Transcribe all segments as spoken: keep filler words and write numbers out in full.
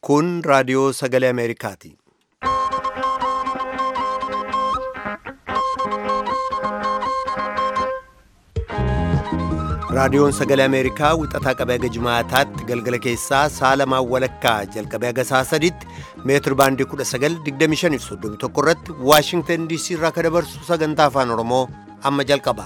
Kun raadiyoo sagalee Ameerikaati. Raadiyoon sagalee Ameerikaa wixataa qabee haga Jimaataatti galgala keessaa sa'a lamaan walakkaa jalqabee haga sa'a sadiitti meetir baandii kudha sagal digdamii shanii fi soddomii tokko irratti Waashingtan D C irraa kan dabarsu sagantaa afaan Oromoo amma jalqaba.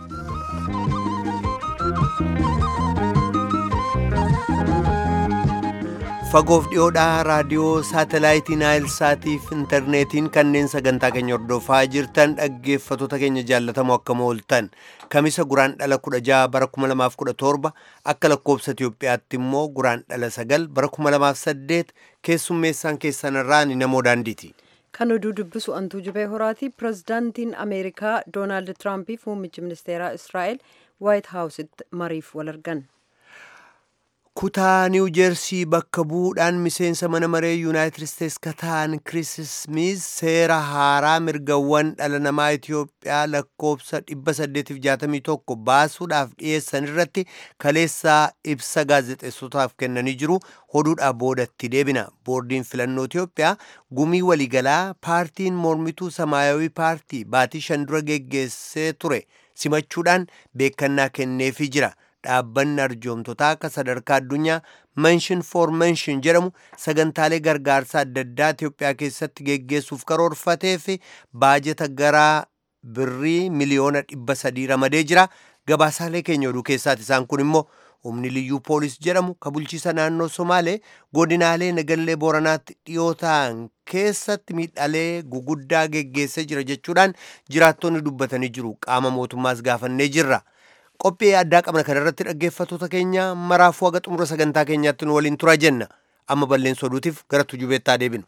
Fagoof dhiyoodhaa raadiyoo saatalaayitii Naayil Saatiif intarneetiin kanneen sagantaa keenya hordofaa jirtan dhaggeeffattoota keenya jaallatamoo akkam ooltan kamisa guraandhala kudha jaha bara kuma lamaaf kudha torba akka lakkoobsa Itiyoophiyaatti immoo guraandhala sagal bara kuma lamaaf saddeet keessummeessaan keessanirraa ni namoo daandiiti. Kan oduu dubbisu antuu jibee horaati. Pirezidaantiin Ameerikaa Doonaald Tiraamp fi muummichi ministeeraa Israa'el Waayit Haawusitti mariif wal argan. Kutaa Niw Jeersii bakka bu'uudhaan miseensa mana maree Yuunaayitid Isteets ka ta'an Kiriis Smiiz seera haaraa mirgawwan dhala namaa Itiyoophiyaa lakkoobsa dhibba saddeetiif jaatamii tokko baasuudhaaf dhiyeessan irratti kaleessaa ibsa gaazexeessotaaf kennanii jiru. Oduudhaa boodatti deebina. Boordiin filannoo Itiyoophiyaa gumii waliigalaa paartiin mormituu Samaayawii paartii baatii shan dura geggeessee ture simachuudhaan beekannaa kenneefii jira. Dhaabbanni arjoomtotaa akka sadarkaa addunyaa Mention for Mention jedhamu sagantaalee gargaarsaa adda addaa Itiyoophiyaa keessatti geggeessuuf karoorfatee fi baajeta garaa birrii miliyoona dhibba sadii ramadee jira. Gabaasaalee keenya oduu keessaati. Isaan kun immoo humni liyyuu poolis jedhamu ka bulchiisa naannoo Somaalee godinaalee nagallee Booranaatti dhiyoo ta'an keessatti miidhaalee guguddaa geggeessee jira jechuudhaan jiraattonni dubbatanii jiru. Qaama mootummaas gaafannee jirra. Qophii addaa qabna kana irratti dhaggeeffattoota keenya maraafuu haga xumura sagantaa keenyaatti nu waliin turaa jenna. Amma balleessa oduutiif gara tujubeettaa deebinu.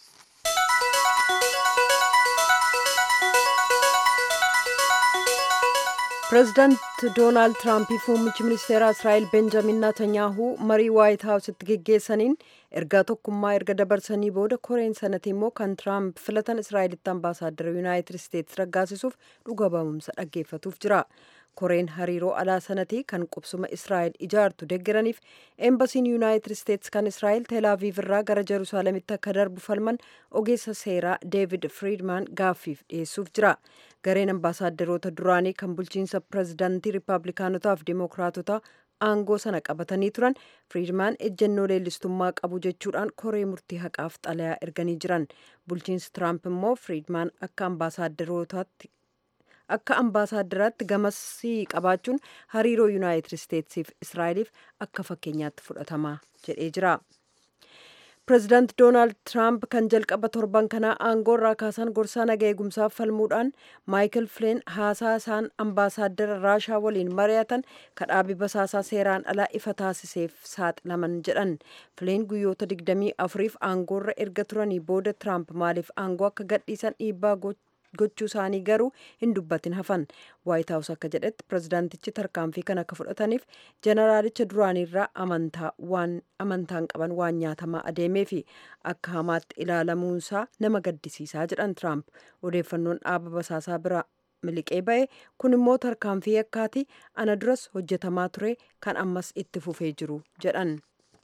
Pireezidaant Doonaald Tiraamp fi muummichi ministeeraa Israa'el Benjamin Netanyaahuu marii Waayit Haawusitti geggeessaniin ergaa tokkummaa erga dabarsanii booda koreen sanatti immoo kan Tiraamp filatan Israa'elitti ambaasaaddara Yuunaayitid Isteets raggaasisuuf dhuga ba'umsa dhaggeeffatuuf jira. Koreen hariiroo alaa sanatii kan qubsuma Israa'el ijaartu deeggaraniif eembasiin Yuunaayitid Isteets kan Israa'el Teelaaviiv irraa gara Jerusaalemitti akka darbu falman ogeessa seeraa Deevid Friidman gaaffiif dhiyeessuuf jira. Gareen ambaasaaderoota duraanii kan bulchiinsa pireezidaantii Riippaabilikaanotaa fi Dimookiraatotaa aangoo sana qabatanii turan Friidman ejjennoo leellistummaa qabu jechuudhaan koree murtii haqaaf xalayaa erganii jiran. Bulchiinsi Tiraamp immoo Friidman akka ambaasaaderootaatti akka ambaasaaddaraatti gamasii qabaachuun hariiroo Yuunaayitid Isteetsiif Israa'eliif akka fakkeenyaatti fudhatamaa jedhee jira. Pireezidaant Doonaald Tiraamp kan jalqaba torban kanaa aangoo irraa kaasan gorsaa nagaa eegumsaaf falmuudhaan Maayikil Fileen haasaa isaan ambaasaaddara Raashaa waliin mari'atan kadhaabii basaasaa seeraan alaa ifa taasiseef saaxilaman jedhan. Fileen guyyoota digdamii afuriif aangoo irra erga turanii booda Tiraamp maaliif aangoo akka gadhiisan dhiibbaa gochuu isaanii garuu hin dubbatin hafan. Waayit Haawus akka jedhetti pireezidaantichi tarkaanfii kan akka fudhataniif jeneraalicha duraaniirraa amantaa waan amantaan qaban waan nyaatamaa adeemee fi akka hamaatti ilaalamuunsaa nama gaddisiisaa jedhan Tiraamp. Odeeffannoon dhaaba basaasaa bira miliqee ba'e kun immoo tarkaanfii yakkaati ana duras hojjetamaa ture kan ammas itti fufee jiru jedhan.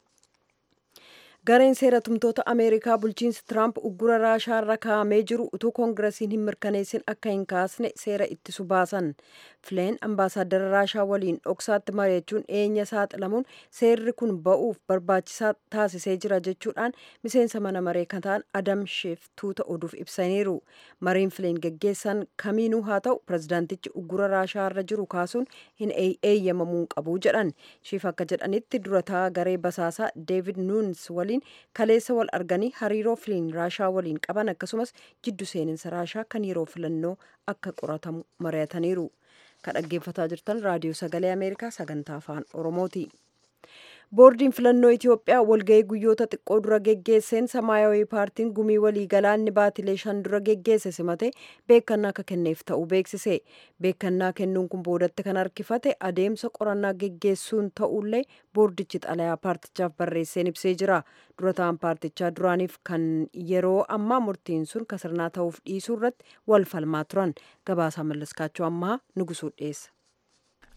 Gareen seera tumtoota Ameerikaa bulchiinsi Tiraamp uggura Raashaa irra kaa'amee jiru utuu koongiresiin hin mirkaneessin akka hin kaasne seera ittisu baasan. Fileen ambaasaaddara Raashaa waliin dhoksaatti mari'achuun eenya saaxilamuun seerri kun ba'uuf barbaachisaa taasisee jira jechuudhaan miseensa mana maree kan ta'an Adam Sheef tuuta oduuf ibsaniiru. Mariin Fileen geggeessan kamiinuu haa ta'u pireezidaantichi uggura Raashaa irra jiru kaasuun hin eeyyamamuu qabu jedhan. Sheef akka jedhanitti durataa garee basaasaa Deevid Nuuns waliin kaleessa wal arganii hariiroo Fileen Raashaa waliin qaban akkasumas jiddu seeninsa Raashaa kan yeroo filannoo akka qoratamu mari'ataniiru. Kan dhaggeeffataa jirtan raadiyoo sagalee Ameerikaa sagantaa afaan Oromooti. Boordiin filannoo Itiyoophiyaa walgahii guyyoota xiqqoo dura geggeesseen Samaayawii paartiin gumii waliigalaa inni baatilee shan dura geggeesse simate beekannaa akka kenneef ta'uu beeksise. Beekannaa kennuun kun boodatti kan harkifate adeemsa qorannaa geggeessuun ta'ullee boordichi xalayaa paartichaaf barreesseen ibsee jira. Dura ta'an paartichaa duraaniif kan yeroo ammaa murtiin sun kasirnaa ta'uuf dhiisuu irratti wal falmaa turan. Gabaasaa Mallaskaachoo ammaa Nugusuu dhiyeessa.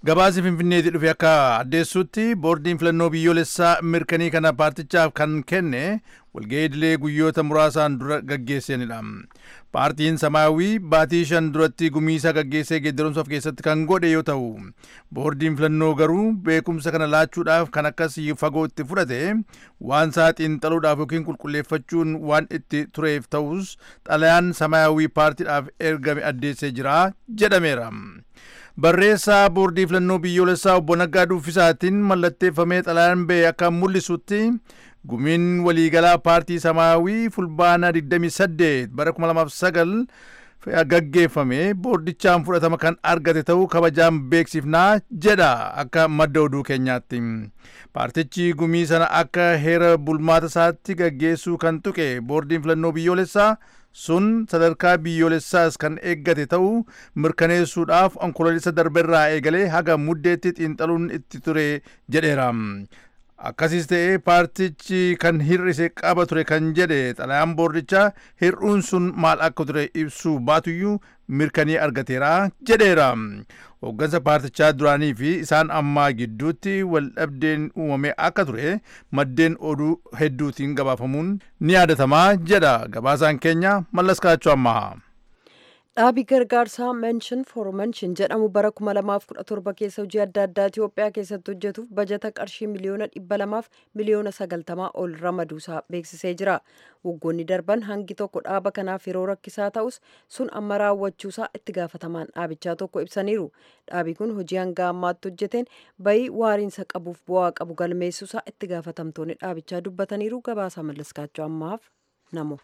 Gabaasi Finfinneetii dhufe akka addeessutti boordiin filannoo biyyoolessaa mirkanii kana paartichaaf kan kenne walga'ii idilee guyyoota muraasaan dura gaggeessanidha. Paartiin Samaayawii baatii shan duratti gumiisa gaggeessee geeddarumsaaf keessatti kan godhe yoo ta'u, boordiin filannoo garuu beekumsa kana laachuudhaaf kan akkasii fagoo itti fudhate waan isaa xiinxaluudhaaf yookiin qulqulleeffachuun waan itti tureef ta'us xalayaan Samaayawii paartiidhaaf ergame addeessee jira jedhameera. Barreessaa boordii filannoo biyyoolessaa obbo Naggaa Duffisaatiin mallatteeffamee xalayaan ba'e akka mul'isutti gumiin waliigalaa paartii Samaayawii fulbaana digdamii saddeet bara kuma lamaaf sagal gaggeeffame boordichaan fudhatama kan argate ta'uu kabajaan beeksifnaa jedha akka madda oduu keenyaatti. Paartichi gumii sana akka heera bulmaata isaatti gaggeessuu kan tuqe boordiin filannoo biyyoolessaa sun sadarkaa biyyoolessaas kan eeggate ta'uu mirkaneessuudhaaf onkoloolessa darberraa eegalee haga muddeetti xiinxaluun itti ture jedheera. Akkasiis ta'ee paartichi kan hir'ise qaba ture kan jedhe xalayaan boordichaa hir'uun sun maal akka ture ibsuu baatuyyuu mirkanii argateera jedheera. Hooggansa paartichaa duraanii fi isaan ammaa gidduutti waldhabdeen uumamee akka ture maddeen oduu hedduutiin gabaafamuun ni yaadatamaa jedha gabaasaan keenya Mallas Kaachoo ammaa. Dhaabii gargaarsaa Mention for Mention jedhamu bara kuma lamaaf kudha torba keessa hojii adda addaa Itoophiyaa keessatti hojjetuuf bajata qarshii miliyoona dhibba lamaaf miliyoona sagaltamaa ol ramaduusaa beeksisee jira. Waggoonni darban hangi tokko dhaaba kanaaf yeroo rakkisaa ta'us sun amma raawwachuusaa itti gaafatamaan dhaabichaa tokko ibsaniiru. Dhaabii kun hojii hanga ammaatti hojjeteen bayii waariinsa qabuuf bu'aa qabu galmeessuusaa itti gaafatamtoonni dhaabichaa dubbataniiru. Gabaasa Mallas Kaachoo ammaaf namo.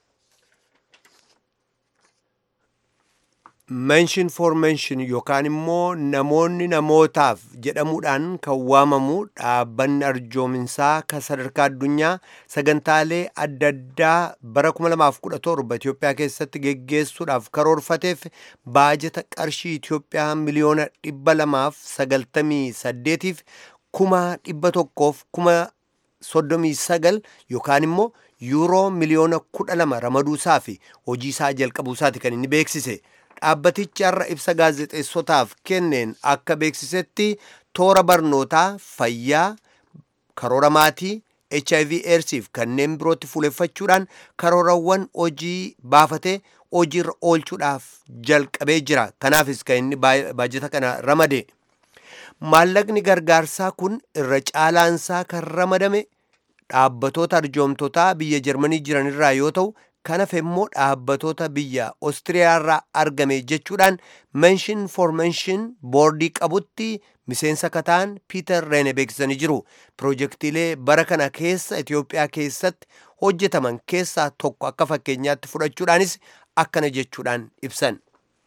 Mention for mention yookaan immoo namoonni namootaaf jedhamuudhaan kan waamamu dhaabbanni arjoominsaa kan sadarkaa addunyaa sagantaalee adda addaa bara kuma lamaaf kudha torba Itoophiyaa keessatti geggeessuudhaaf karoorfateef baajata qarshii Itoophiyaa miliyoona dhibba lamaaf sagaltamii saddeetiif kuma dhibba tokkoof kuma soddomii sagal yookaan immoo yuuroo miliyoona kudha lama ramaduusaa fi hojii isaa jalqabuusaati kan inni beeksise. Dhaabbatichi har'a ibsa gaazexeessotaaf kenneen akka beeksisetti toora barnootaa, fayyaa, karoora maatii, H I V eedsiif kanneen birootti fuuleffachuudhaan karoorawwan hojii baafatee hojiirra oolchuudhaaf jalqabee jira. Kanaafis kan inni baajata kana ramade. Maallaqni gargaarsaa kun irra caalaansaa kan ramadame dhaabbatoota arjoomtotaa biyya Jarmanii jiranirraa yoo ta'u, kanaaf immoo dhaabbatoota biyya Oostiriyaarraa argame jechuudhaan Mention for Mention boordii qabutti miseensa kataan Piiter Reene beeksisanii jiru. Piroojeektiilee bara kana keessa Itoophiyaa keessatti hojjetaman keessaa tokko akka fakkeenyaatti fudhachuudhaanis akkana jechuudhaan ibsan.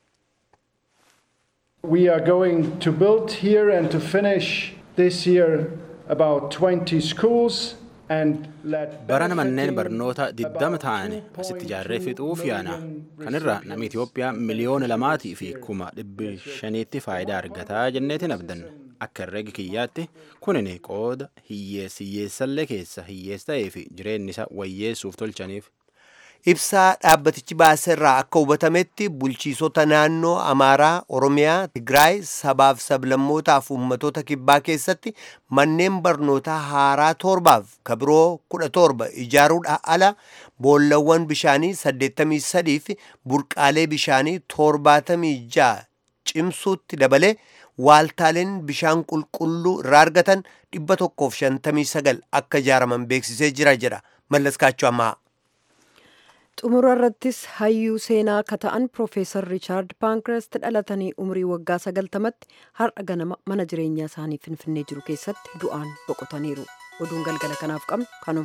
We are going to build here and to finish this year about twenty schools. Barana manneen barnoota digdama ta'an asitti ijaarree fixuuf yaana. Kanirra namni Itoophiyaa miliyoona lamaatii fi kuma dhibbi shaniitti faayidaa argataa jenneetiin abdanna. Akka herrega kiyyaatti kunin qooda hiyyeessi hiyyeessallee keessa hiyyeessa ta'ee fi jireenyi isaa wayyeessuuf tolchaniif. Ibsaa dhaabbatichi baaseerraa akka hubatametti bulchiisota naannoo Amaaraa, Oromiyaa, Tigraay, sabaaf sablammootaaf uummatoota kibbaa keessatti manneen barnootaa haaraa torbaaf kabiroo kudha torba ijaaruudhaan ala boollawwan bishaanii saddeettamii sadii fi burqaalee bishaanii torbaatamii ja'a cimsuutti dabalee waaltaaleen bishaan qulqulluu irraa argatan dhibba tokkoof shantamii sagal akka ijaaraman beeksisee jira jedha Mallas Kaachoo ammaa. Xumura irrattis hayyuu seenaa akka ta'an Profeesar Riichaard Paankrast dhalatanii umrii waggaa sagaltamatti har'a ganama mana jireenyaa isaanii Finfinnee jiru keessatti du'aan boqotaniiru. Oduun galgala kanaaf qabnu kanuma.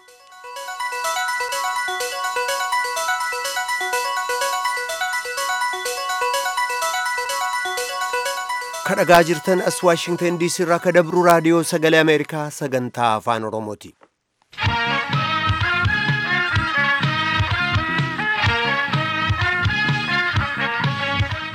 Kadhagaa jirtan as Waashingtan D C irraa akka dabru raadiyoo sagalee Ameerikaa sagantaa afaan Oromooti.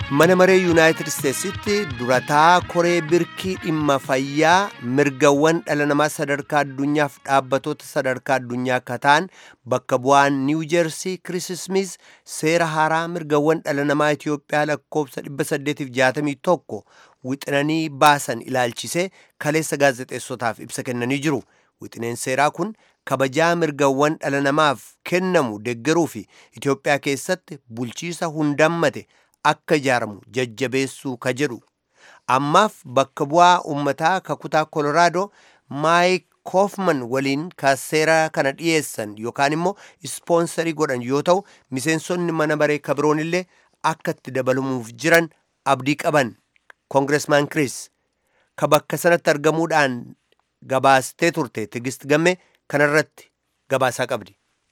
mana maree yuunaayitid isteetsitti durataa koree birkii dhimma fayyaa mirgawwan dhala namaa sadarkaa addunyaaf dhaabbatoota sadarkaa addunyaa kataan bakka bu'aan niiw jeersii Chris Smith seera haaraa mirgawwan dhala namaa Itiyoophiyaa lakkoofsa dhibba saddeetiif jaatamii tokko wixinanii baasan ilaalchisee kaleessa gaazexeessotaaf ibsa kennanii jiru. Wixineen seeraa kun kabajaa mirgawwan dhala namaaf kennamu deeggaruu fi Itiyoophiyaa keessatti bulchiisa hundammate akka ijaaramu jajjabeessuu ka jedhu. Ammaaf bakka bu'aa uummataa kakutaa Koloraadoo Maayik Koofman waliin ka seera kana dhiyeessan yookaan immoo ispoonsarii godhan yoo ta'u miseensonni mana maree kabiroon illee akka itti dabalamuuf jiran abdii qaban. Koongiresmaan Chris ka bakka sanatti argamuudhaan gabaastee turte Tigist Gammee kanarratti gabaasaa qabdi.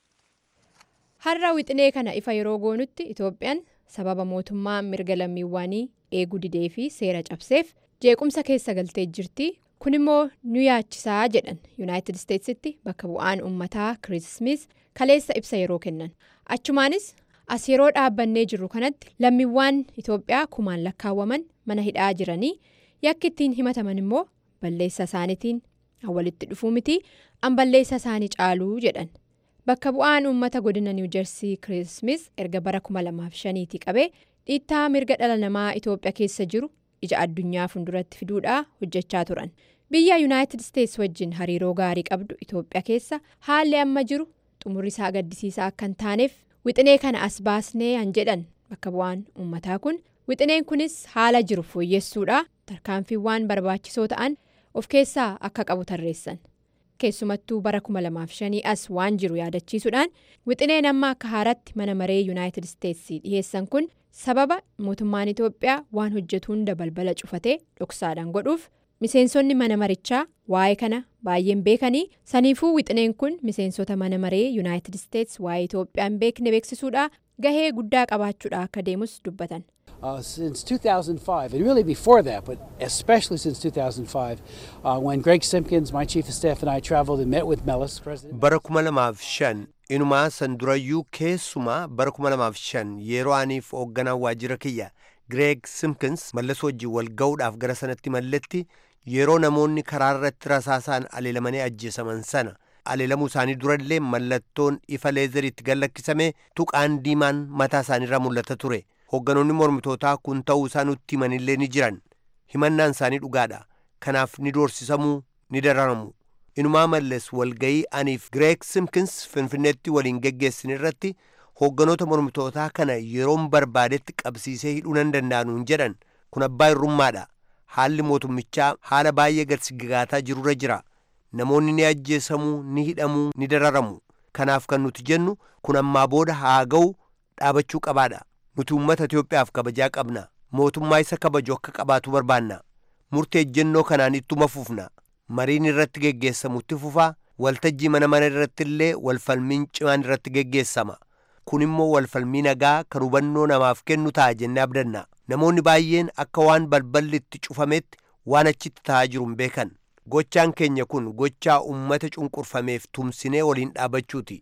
Har'a wixinee kana ifa yeroo goonutti Itoophiyaan sababa mootummaa mirga lammiiwwanii eeguu didee fi seera cabseef jeequmsa keessa galtee jirti. Kun immoo nu yaachisaa jedhan Yuunaayitid Isteetsitti bakka bu'aan uummataa Chris Smith kaleessa ibsa yeroo kennan. Achumaanis as yeroo dhaabbannee jirru kanatti lammiiwwan Itoophiyaa kumaan lakkaawwaman mana hidhaa jiranii yakki ittiin himataman immoo balleessa isaaniitiin walitti dhufuu miti an balleessa isaanii caaluu jedhan. Bakka bu'aan uummata godina niiw jeersii Chris Smith erga bara kuma lamaaf shaniitii qabee dhiittaa mirga dhala namaa Itoophiyaa keessa jiru ija addunyaa fuulduratti fiduudhaa hojjechaa turan. Biyya Yuunaayitid Isteets wajjin hariiroo gaarii qabdu Itoophiyaa keessa haalli amma jiru xumurri isaa gaddisiisaa akka hin taaneef wixinee kana as baasnee han jedhan bakka bu'aan uummataa kun. Wixineen kunis haala jiru fooyyessuudhaa tarkaanfiiwwan barbaachisoo ta'an of keessaa akka qabu tarreessan. Keessumattuu bara kuma lamaaf shanii as waan jiru yaadachiisuudhaan wixineen amma akka haaratti mana maree Yuunaayitid Isteetsii dhiyeessan kun sababa mootummaan Itoophiyaa waan hojjetu hunda balbala cufatee dhoksaadhaan godhuuf miseensonni mana marichaa waa'ee kana baay'een beekanii saniifuu wixineen kun miseensota mana maree Yuunaayitid Isteets waa'ee Itoophiyaa hin beekne beeksisuudhaa gahee guddaa qabaachuudhaa akka deemus dubbatan. Uh, since two thousand five, and really before that, but especially since two thousand five, uh, when Greg Simpkins, my chief of staff, and I traveled and met with Melis, President. Bara kuma lamaaf shan inumaa san durayyuu keessumaa bara kuma lamaaf shan yeroo aniif hoogganaa waajjira kiyya Greg Simpkins mallas wajjin wal ga'uudhaaf gara sanatti malletti yeroo namoonni karaa irratti rasaasaan aleelamanii ajjeesaman sana aleelamuu isaanii durallee mallattoon ifa leezeriitti gallakkisame tuqaan diimaan mataa isaaniirra mul'ata ture. Hoogganoonni mormitootaa kun ta'uu isaa nutti himanillee ni jiran. Himannaan isaanii dhugaadha. Kanaaf ni doorsisamuu ni dararamu. Inumaa mallas walgayii aniif Greg Simpkins Finfinneetti waliin geggeessin irratti hoogganoota mormitootaa kana yeroon barbaadetti qabsiisee hidhuu nan danda'anuun jedhan. Kun abbaa irrummaadha. Haalli mootummichaa haala baay'ee garsigigaataa jirurra jira. Namoonni ni ajjeesamuu, ni hidhamuu, ni dararamu. Kanaaf kan nuti jennu kun ammaa booda haa ga'u dhaabachuu qabaadha. Nuti uummata Itoophiyaaf kabajaa qabna. Mootummaa isa kabaju akka qabaatu barbaanna. Murtee ejjennoo kanaan ittuma fufna. Mariin irratti geggeessamutti fufaa. Waltajjii mana mana irratti illee walfalmiin cimaan irratti geggeessama. Kun immoo walfalmii nagaa kan hubannoo namaaf kennu ta'a jennee abdanna. Namoonni baay'een akka waan balballi itti cufametti waan achitti ta'aa jiru hin beekan. Gochaan keenya kun gochaa uummata cunqurfameef tumsinee waliin dhaabachuuti.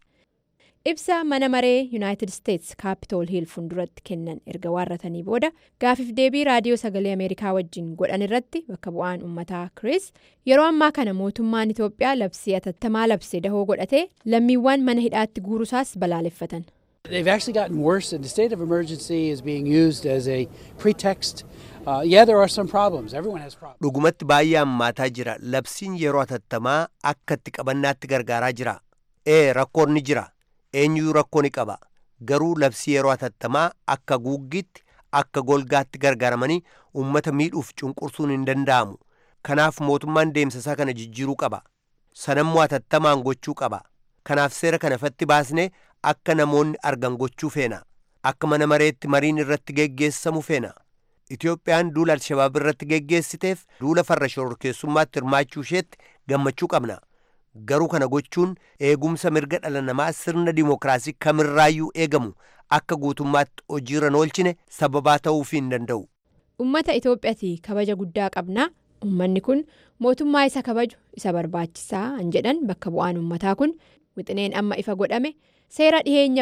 Ibsa mana maree Yuunaayitid Isteets Kaapitool Hiil fuulduratti kennan erga waarratanii booda gaafiif deebii raadiyoo sagalee Ameerikaa wajjin godhan irratti bakka bu'aan uummataa Chris yeroo ammaa kana mootummaan Itoophiyaa labsii atattamaa labsee dahoo godhatee lammiiwwan mana hidhaatti guurusaas balaaleffatan. They've actually gotten worse and the state of emergency is being used as a pretext. Uh, yeah, there are some problems. Everyone has problems. Dhugumatti baay'ee hammaataa jira. Labsiin yeroo atattamaa akka itti qabannaatti gargaaraa jira. Ee rakkoon ni jira. Eenyuu rakkoo ni qaba. Garuu labsii yeroo atattamaa akka guuggiitti akka golgaatti gargaaramanii uummata miidhuuf cunqursuun hin danda'amu. Kanaaf mootummaan deemsasaa kana jijjiiruu qaba. Sanammoo atattamaan gochuu qaba. Kanaaf seera kana fatti baasnee akka namoonni argan gochuu feena. Akka mana mareetti mariin irratti geggeessamu feena. Itoophiyaan duula Alshabaab irratti geggeessiteef duula farra shororkeessummaatti hirmaachuu isheetti gammachuu qabna. Garuu kana gochuun eegumsa mirga dhala namaa sirna dimookiraasii kamirraayyuu eegamu akka guutummaatti hojiirra oolchine sababaa ta'uufii hin danda'u. Uummata Itoophiyaatti kabaja guddaa qabna. Uummanni kun mootummaa isa kabaju isa barbaachisaa an jedhan bakka bu'aan uummataa kun wixineen amma ifa godhame seera dhiheenya bahe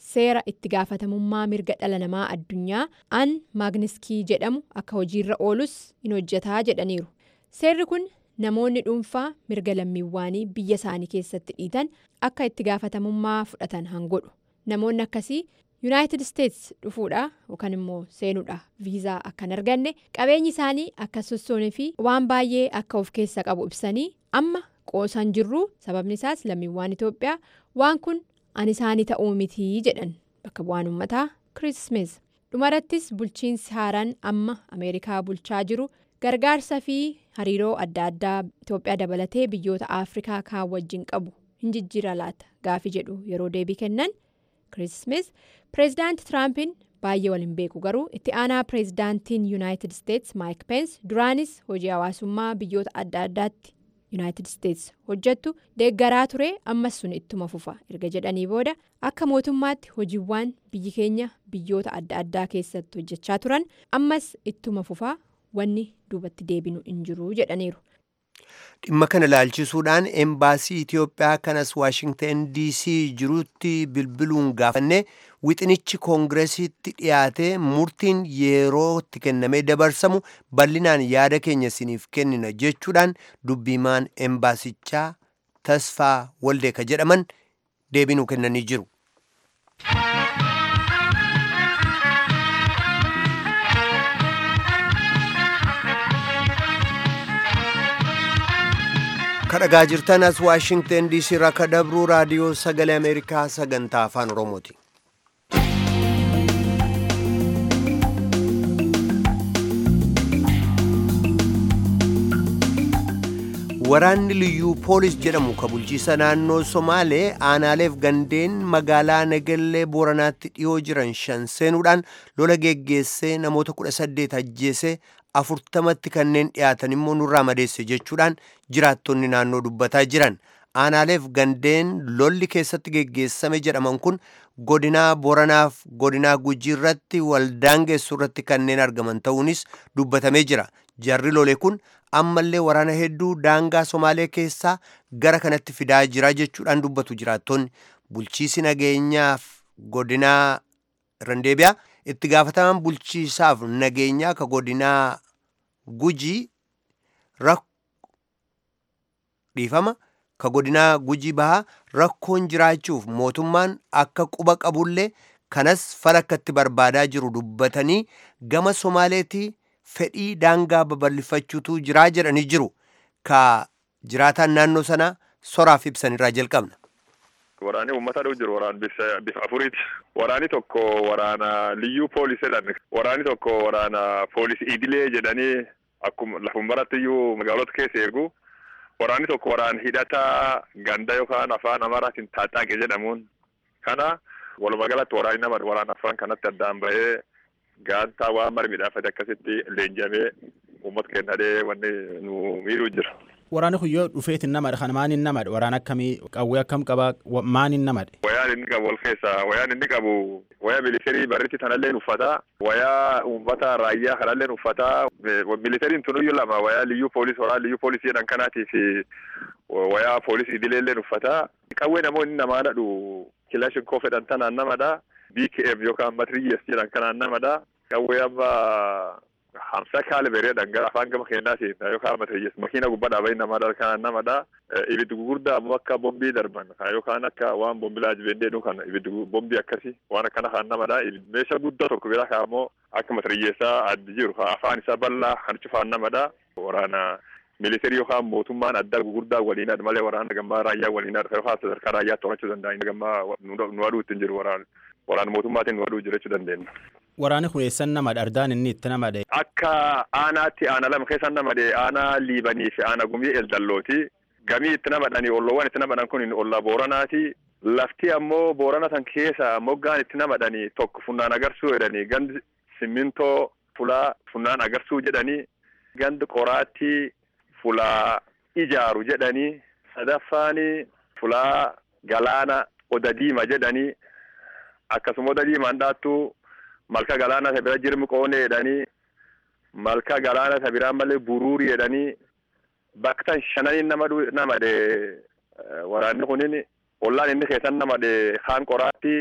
seera itti gaafatamummaa mirga dhala namaa addunyaa an maagniskii jedhamu akka hojiirra oolus in hojjetaa jedhaniiru. Seerri kun namoonni dhuunfaa mirga lammiiwwanii biyya isaanii keessatti dhiitan akka itti gaafatamummaa fudhatan hangodhu. Namoonni akkasii Yuunaayitid Isteets dhufuudha yookaan immoo seenuudha viizaa akka hin arganne qabeenyi isaanii akka sossoonee fi waan baay'ee akka of keessa qabu ibsanii amma qoosan jirru. Sababni isaas lammiiwwan Itoophiyaa waan kun an isaanii ta'uu mitii jedhan bakka bu'aan uummataa Chris Smith. Dhumarrattis bulchiinsi haaraan amma Ameerikaa bulchaa jiru gargaarsa fi hariiroo adda addaa Itoophiyaa dabalatee biyyoota Afrikaa kaan wajjin qabu hin jijjiira laata gaafii jedhu yeroo deebii kennan. Chris Smith pireezidaanti Tiraampiin baay'ee waliin beeku garuu itti aanaa pireezidaantiin Yuunaayitid Isteets Maayik Peens duraanis hojii hawaasummaa biyyoota adda addaatti Yuunaayitid Isteets hojjettu deeggaraa ture ammas sun ittuma fufa erga jedhanii booda akka mootummaatti hojiiwwan biyyi keenya biyyoota adda addaa keessatti hojjechaa turan ammas ittuma fufa wanni duubatti deebinu hin jiru jedhaniiru. Dhimma kana ilaalchisuudhaan embaasii Itoophiyaa kanas Waashingtan D C jirutti bilbiluun gaafanne wixinichi koongireesitti dhiyaatee murtiin yerootti kennamee dabarsamu bal'inaan yaada keenya isiniif kennina jechuudhaan dubbiimaan embaasichaa Tasfaa Waldeeka jedhaman deebinuu kennanii jiru. kadhagaa jirtan as Waashingtan D C irraa ka dabru raadiyoo sagalee Ameerikaa sagantaa afaan Oromooti. Waraanni liyyuu poolis jedhamu ka bulchiisa naannoo Somaalee aanaaleef gandeen magaalaa Nagellee Booranaatti dhiyoo jiran shan seenuudhaan lola geggeessee namoota kudha saddeet ajjeese afurtamatti kanneen dhiyaatan immoo nurraa madeesse jechuudhaan jiraattonni naannoo dubbataa jiran. Aanaaleef gandeen lolli keessatti geggeessame jedhaman kun godinaa Booranaaf godinaa Gujii irratti waldaangeessu irratti kanneen argaman ta'uunis dubbatamee jira. Jarri lole kun ammallee waraana hedduu daangaa Somaalee keessaa gara kanatti fidaa jira jechuudhaan dubbatu jiraattonni. Bulchiisi nageenyaaf godinaa Randeebiyaa itti gaafatamaan bulchiisaaf nageenyaa ka godinaa Gujii dhiifama ka godinaa Gujii bahaa rakkoon jiraachuuf mootummaan akka quba qabullee kanas falakkatti barbaadaa jiru dubbatanii gama Somaaleetii fedhii daangaa babal'ifachuutu jiraa jedhanii jiru. Ka jiraataan naannoo sana soraaf ibsanirraa jalqabna. Waraanni uummataa dhuu jiru waraan bifa afuriiti. Waraanni tokko waraana liyyuu poolisii jedhani. Waraanni tokko waraana poolisii idilee jedhanii akkuma lafuma baratti iyyuu magaalota keessa eegu. Waraanni tokko waraana hidhataa ganda yookaan afaan Amaaraatiin Taaxaaqee jedhamuun. Kana walumaa galatti waraanni nama waraana afaan kanatti addaan bahee gaantaa waan mara midhaafate akkasitti leenjamee uummata kennadee wanni nu miidhuu jira. Waraanni kun yoo dhufeetiin namadha kan maaniin namadha waraana akkamii qawwee akkam qabaa maaniin namadha. Wayaan inni qabu wal keessa wayaan inni qabu wayaa miliitarii barritti tanallee uffata wayaa uummata raayyaa kanallee uffata miliitariin tunuyyuu lama wayaa liyyuu poolis waraana liyyuu poolisii jedhan kanaatii fi wayaa poolisii idileellee uffata qawwee namoonni namaadha dhu kilaashinkoo fedhan tanaan namadha B K M yookaan matriyees jedhan kanaan namadha qawwee amma hamsa kaaliberii dhangaa afaan gama keenyaati yookaan matriyees makiina gubbaa dhaabanii namadha kanaan namadha ibiddi gurguddaa ammoo akka bombii darban yookaan akka waan bombii laajibendee kan ibiddi bombii akkasii waan akkana kan namadha meeshaa guddaa tokko biraa kaamoo akka matriyeessaa addi jiru afaan isaa bal'aa kan cufaan namadha waraana militarii yookaan mootummaan adda gurguddaa waliinadha malee waraana gammaa raayyaa waliinadha yookaan sadarkaa raayyaa to'achuu danda'an gammaa nu aduu ittiin jiru waraana waraana mootummaatiin nu aduu jirachuu dandeenya. Waraanni kun eessan namadha ardaan inni itti namadha. Akka aanaatti aana lama keessan namadhe aana liibanii fi aana gumii eldallooti. Gamii itti namadhanii olloowwan itti namadhan kun olla booranaati. Lafti ammoo boorana san keessa moggaan itti namadhanii tokko funnaan agarsuu jedhanii gandi simmintoo fulaa funnaan agarsuu jedhanii gandi qoraattii fulaa ijaaru jedhanii sadaffaanii fulaa galaana oda diima jedhanii akkasuma oda diimaan dhaattu malka galaana sabira jirmi qoonee jedhanii malka galaana sabiraan malee buruurii jedhanii bakka shananii namadhe waraanni kunin ollaan inni keessan namadhe kaan qoraatti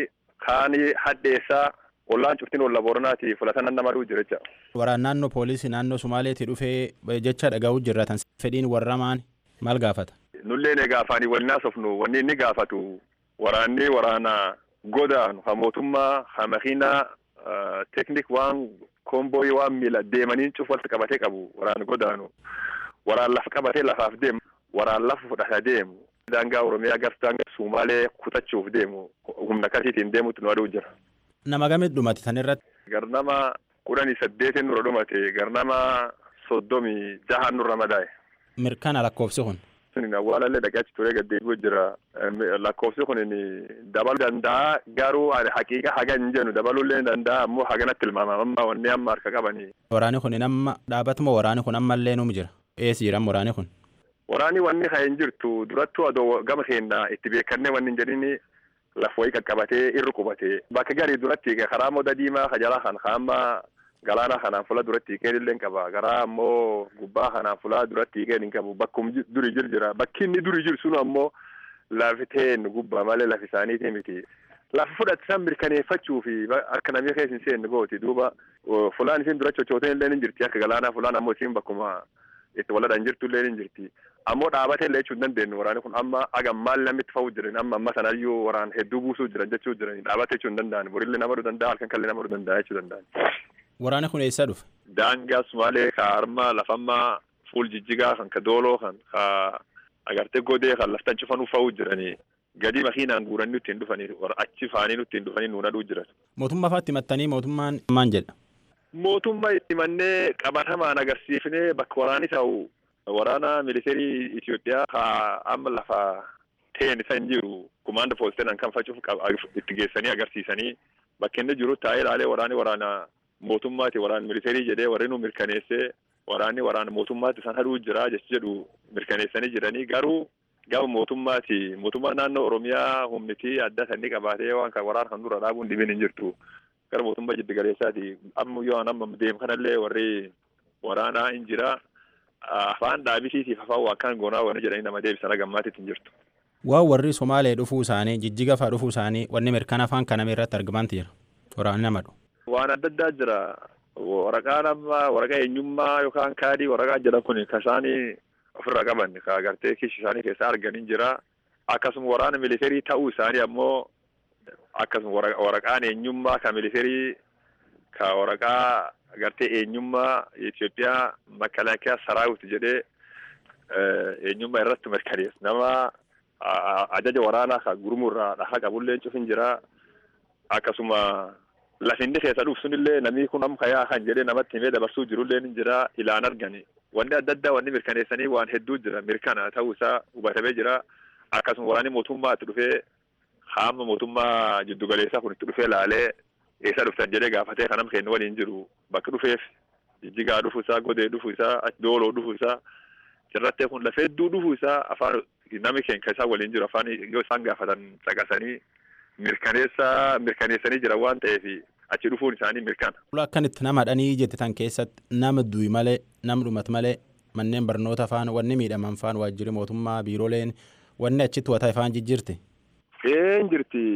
kaani haddeessaa ollaan cuftiin olla Booranaati filatan nama dhuu jira jecha. Waraan naannoo poolisii naannoo Sumaaleetii dhufee jecha dhaga'uu jirratan fedhiin warra maani maal gaafata? Nullee ne gaafaanii wannaa sofnu wanni inni gaafatu waraanni waraana godaanu ha mootummaa ha makiinaa teknik waan kombooyi waan miila deemanii cuf walta qabatee qabu waraan godaanu waraan lafa qabatee lafaaf deemu waraan lafa fudhata deemu daangaa Oromiyaa gar daangaa Sumaalee kutachuuf deemu humna akkasiitiin deemutti nu aduu jira. Nama gamit dhumate tan irratti? Garnama kudhanii saddeetiin nurra dhumate garnama soddomii jahaan nurra madaa'e. Mirkana lakkoofsi kun? Sunin awwaalallee dhaqaachi turee gaddeebi'u jira. Lakkoofsi kun dabaluu danda'a garuu haqiiqa haga hin jennu dabaluullee danda'a ammoo haganatti tilmaamama amma wanni amma harka qabanii. Waraanni kun amma dhaabatuma waraanni kun ammallee numu jira. Eessi jiran waraanni kun? Waraanni wanni kan hin jirtu durattuu adoo gama keenya itti beekannee wanni hin jedhini lafa wayii qaqqabatee irra qubatee bakka garii duratti karaa moda diimaa kajalaa kan kaama galaana kanaan fuula duratti hiikeen illee qaba garaa ammoo gubbaa kanaan fuula duratti hiikeen hin qabu bakkum duri jir jira bakki inni duri jiru sun ammoo lafiteen gubbaa malee lafi isaaniitii miti lafa fudhatisan mirkaneeffachuu fi akka namni keessa hin seenne gooti duuba fuulaan isin dura cochooteen illee hin jirti akka galaanaa fuulaan ammoo isin bakkuma itti waladhaan jirtu illee hin jirti. Ammoo dhaabatee illee jechuun dandeenyu waraanni kun amma agam maal namitti fa'uu jiran amma amma sanayyuu waraan hedduu buusuu jiran jechuu jiran dhaabatee jechuun danda'an borillee nama dhuu danda'a halkan kallee nama dhuu danda'a jechuu danda'an. Waraanni kun eessaa dhufe? Daangaa Sumaalee ka harma lafammaa fuul jijjigaa kan ka dooloo kan ka agartee godee kan laftan cufanuu fa'uu jiranii gadi makiinaan guuranii nutti hin dhufanii achi faanii nutti hin dhufanii nuun aduu jiran. Mootummaa faatti himattanii mootummaan maan jedha? Mootummaa itti mannee qabatamaan agarsiifnee bakka waraanni ta'u waraana militeerii Itoophiyaa ka amma lafa ta'een isa hin jiru kumaanda pooliteen kan facuuf itti geessanii agarsiisanii bakka inni jiru taa'ee ilaalee waraanni waraana mootummaati waraana militeerii jedhee warri nu mirkaneessee waraanni waraana mootummaati isaan haduu jira jechi jedhu mirkaneessanii jiranii garuu gama mootummaati mootummaa naannoo Oromiyaa humnitii adda sanni qabaatee waan kan waraana kan dura dhaabuun dhibeen hin jirtu gara mootummaa jiddu galeessaati amma yoo amma deemu kanallee warri waraanaa hin jira. Afaan dhaabisiitiif afaan waa kan goonaa wanni jedhanii nama deebisana gammaatitti hin jirtu. Waan warri Somaalee dhufuu isaanii jijjiga fa'aa dhufuu isaanii wanni mirkana afaan kaname irratti argamanti jira. Waraanni namadhu. Waan adda addaa jira. Waraqaan amma waraqaa eenyummaa yookaan kaadii waraqaa jedhan kun kan isaanii ofirra qaban kan agartee kishi isaanii keessaa arganin jira. Akkasuma waraana militeerii ta'uu isaanii ammoo akkasuma waraqaan eenyummaa kan militeerii kan waraqaa agartee eenyummaa Itoophiyaa makalaakiyaa saraawuti jedhee eenyummaa irratti mirkaneessa nama ajaja waraanaa kan gurmurraa dhahaa qabullee cufin jira akkasuma lafinni keessa dhufu sunillee namni kun amma kayaa kan jedhee namatti himee dabarsuu jirullee ni jira ilaan argani wanni adda addaa wanni mirkaneessanii waan hedduu jira mirkana ta'uu isaa hubatamee jira akkasuma waraanni mootummaa itti dhufee haama mootummaa jiddugaleessaa kun itti dhufee laalee eessa dhuftan jedhee gaafatee kanam kennu waliin jiru bakka dhufeef jijjigaa dhufu isaa godee dhufu isaa dooloo dhufu isaa jirrattee kun lafee hedduu dhufu isaa afaan namni keenya isaa waliin jiru afaan yoo isaan gaafatan caqasanii mirkaneessaa mirkaneessanii jira waan ta'eef achi dhufuun isaanii mirkana. Akkanitti nama dhanii jettan keessatti nama du'i malee nama dhumat malee manneen barnoota afaan wanni miidhaman afaan waajjirri mootummaa biirooleen wanni achitti wata afaan jijjiirti. Een jirti.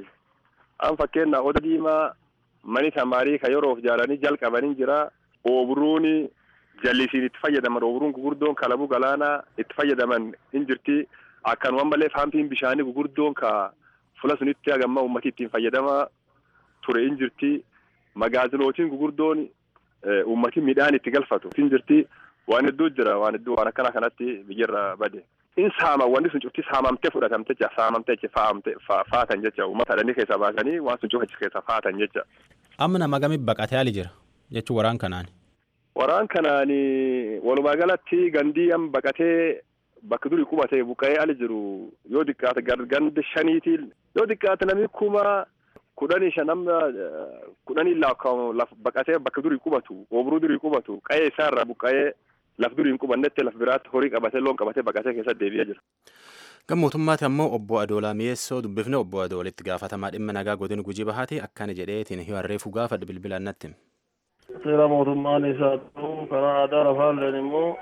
An fakkeenyaa oda diimaa mani tamaarii kan yeroof jaalanii jalqabanii jira ooburuun jallisiin itti fayyadaman ooburuun gugurdoon kalabuu galaanaa itti fayyadaman hin jirti akkanuma malee faampiin bishaanii gugurdoon ka fula sunitti hagamma uummatii ittiin fayyadamaa ture hin jirti magaazinootiin gugurdoon uummatii midhaan itti galfatu hin jirti waan hedduu jira waan hedduu waan akkana kanatti biyyarra bade. In saama wanti sun cufti saamamtee fudhatamte jecha saamamtee jecha faamte faatan jecha uummata dhanii keessa baasanii waan sun cufa keessa faatan jecha. Amma nama gamii baqatee ali jira jechuun waraan kanaan. Waraan kanaan walumaa galatti gandii amma baqatee bakka durii qubatee buqqa'ee ali jiru yoo xiqqaate ganda shaniitiin yoo xiqqaate namni kuma kudhanii shan amma kudhanii lafa baqatee bakka durii qubatu oobruu durii qubatu qa'ee isaarraa buqqa'ee. Laf durii hin qubannetti laf biraatti horii qabatee loon qabatee baqatee keessatti deebi'aa jira. Gama mootummaatti ammoo obbo Adoolaa Mi'eessoo dubbifne obbo Adoolitti gaafatamaa dhimma nagaa godina Gujii Bahaati akkana jedheetiin hiwarreefuu gaafadhe bilbilaan natti. Seera mootummaan isaa ta'uu karaa aadaa lafaalleen immoo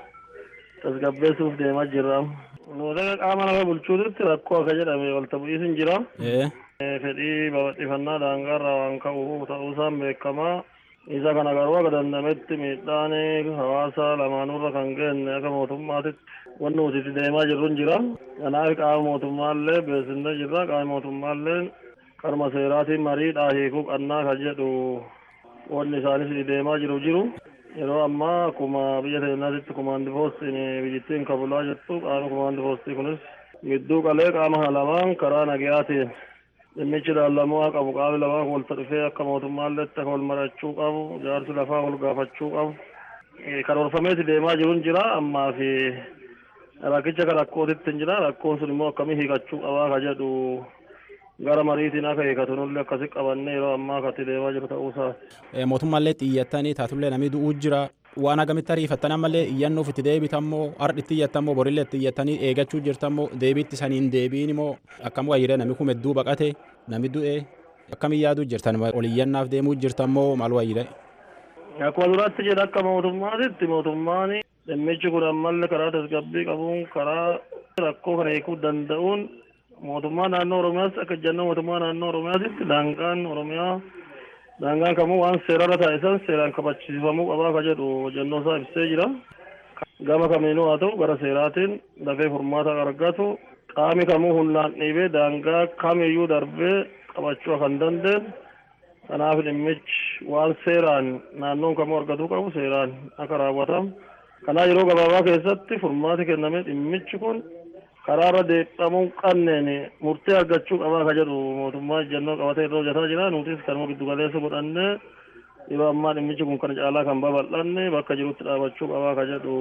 tasgabbeessuuf deemaa jirra. Nuudaka qaama lafa bulchuutitti rakkoo akka jedhame walta bu'iis hin jira. fedhii babal'ifannaa daangaarraa waan ka'u ta'uusaan beekamaa. Isa kana garuu akka dandametti miidhaan hawaasa lamaanurra kan geenye akka mootummaatitti wanni nuti itti deemaa jirru hin jira. Kanaaf qaama mootummaallee beeksisnee jirra. Qaama mootummaallee karma seeraatiin mariidhaa hiikuu qannaa kan jedhu wanni isaanis itti deemaa jiru jiru. Yeroo ammaa akkuma biyya teenyaatitti kumaandi poostiin biyyattiin kabulaa jirtu qaama kumaandi poostii kunis gidduu qalee qaama lamaan karaa nagayaatiin dhimmichi ilaalamuu qabu qaamni lamaan walta dhufee akka mootummaallee akka wal marachuu qabu jaarsi lafaa wal gaafachuu qabu karoorfameeti deemaa jiru hin jira ammaa fi rakkicha kan rakkootitti hin jira rakkoon sun immoo akkamii hiikachuu qabaa ka jedhu gara mariitiin akka hiikatu nullee akkasi qabannee yeroo ammaa katti deemaa jiru ta'uusaa. Mootummaallee xiyyattanii taatullee namni du'uu jira waan agamitti ariifattan ammallee iyyannoof itti deebitammoo ardhitti iyyattammoo borillee itti iyyattanii eegachuu jirtammoo deebiitti saniin deebiin immoo akkam wayyiree namni kun hedduu baqate namni du'e akkamiin yaaduu jirtan ol iyyannaaf deemuu jirtammoo maal wayyiree. Akkuma duraatti jedha akka mootummaatitti mootummaan dhimmichi kun ammallee karaa tasgabbii qabuun karaa rakkoo kana hiikuu danda'uun mootummaa naannoo Oromiyaas akka jennee mootummaa naannoo Oromiyaatitti daangaan Oromiyaa daangaan kamuu waan seerarra taa'e san seeraan kabachiifamuu qabaa ka jedhu jennoo isaa ibsee jira. Gama kamiinuu haa ta'u gara seeraatiin dafee furmaata argatu qaami kamuu humnaan dhiibee daangaa kamiyyuu darbee qabachuu kan dandeenye. Kanaaf dhimmichi waan seeraan naannoon kamuu argatuu qabu seeraan akka raawwatamu. Kanaa yeroo gabaabaa keessatti furmaati kennamee dhimmichi kun karaarra deebi'amuu qanneen murtee argachuu qabaa ka jedhu mootummaa jennoo qabatee irra hojjetaa jira. Nutis kanuma giddu galeessa godhannee yeroo ammaa dhimmichi kun kana caalaa kan babal'anne bakka jirutti dhaabachuu qabaa ka jedhu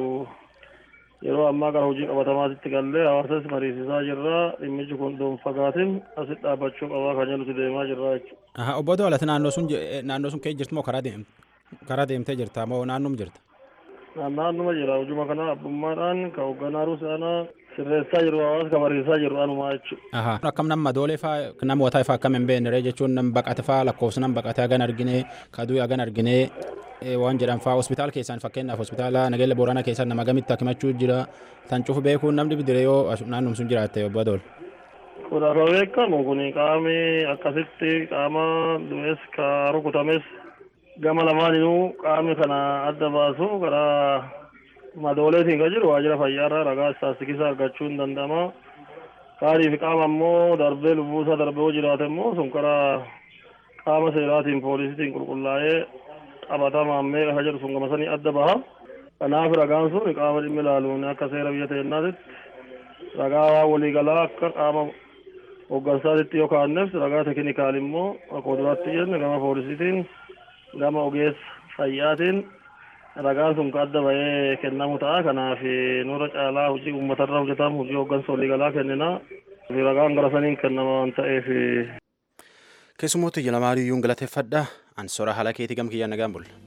yeroo ammaa gara hojii qabatamaatitti gallee hawaasas mariisisaa jirra. Dhimmichi kun doonfagaatiin asitti dhaabachuu qabaa ka jedhutti deemaa jirra jechuudha. Obbo Dawalati naannoo sun naannoo sun keessa jirtu moo karaa deemte karaa deemtee jirta moo naannoom jirta? Naannuma jira hojuma kana abbummaadhaan ka hoogganaa ruusaanaa sirreessaa jiru hawaasa ka mariisaa jiru anumaa jechuudha. Akkam nama doolee faa nama wataa faa akkam hin beekne jechuun nam baqate faa lakkoofsa nam baqate hagan arginee kaduu hagan arginee waan jedhan faa hospitaala keessaan fakkeenyaaf hospitaala Nageelle Booranaa keessaan nama gamitti hakimachuu jira tan cufu beekuun namni bidire yoo naannum sun jiraatte obbo Dool. Kun akka beekamu kun qaamni akkasitti qaama du'es ka rukutames gama lamaaninuu qaamni kana adda baasu karaa madooleetiin kan jiru waajjira fayyaarraa ragaa istaatistikisaa argachuu hin danda'ama. Kaaniif qaama immoo darbee lubbuusaa darbee hoo jiraate immoo sun karaa qaama seeraatiin poolisiitiin qulqullaa'ee qabatamaan meeqa jedhu sun gama sanii adda baha. Kanaaf ragaan sun qaama dhimmi ilaaluun akka seera biyya teenyaatitti ragaa waan waliigalaa akka qaama hooggansaatitti yoo kaa'anneef ragaa tekinikaal immoo akkuma duraatti jenne gama poolisiitiin gama ogeessa fayyaatiin ragaan sun adda bahee kennamu ta'a. Kanaaf nurra caalaa hojii uummatarra hojjetamu hojii hooggansa waliigalaa kennina ragaan gara saniin kennama waan ta'eef. Keessummoota ija lamaaniyyuu galateeffadha. Ansora haala keetii gam kiyyaan nagaan bulla.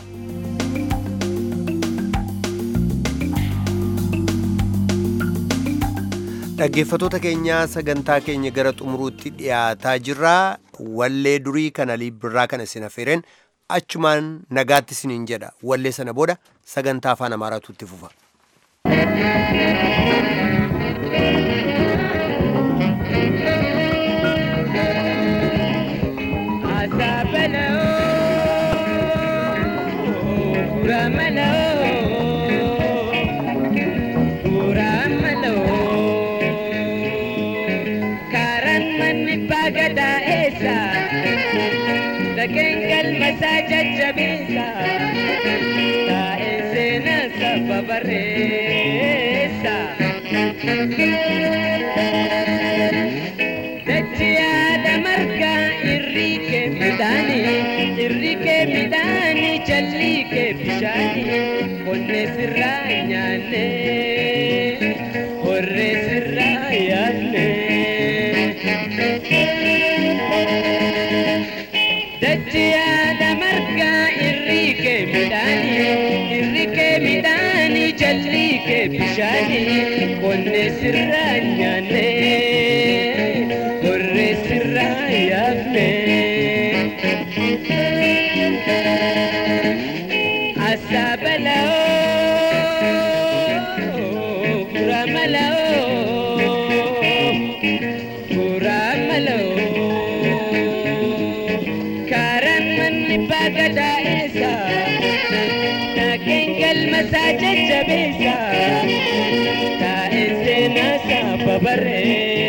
Dhaggeeffattoota keenya sagantaa keenya gara xumuruutti dhiyaataa jirra. Wallee durii kana Alii Birraa kana isin affeereen achumaan nagaatti isiniin jedha. Wallee sana booda sagantaa afaan Amaaraatu itti fufa. Kengal masaja jabisa ta esena sababaresa Dachia da marga irrike midani irrike midani challike bishani konne sirranyane orre sirrayane Dachia da marga irrike midani irrike midani challike bishani konne sirranyane orre sirrayane asabalao kuramalao kuramalao masaje jabesa ta esena sa babare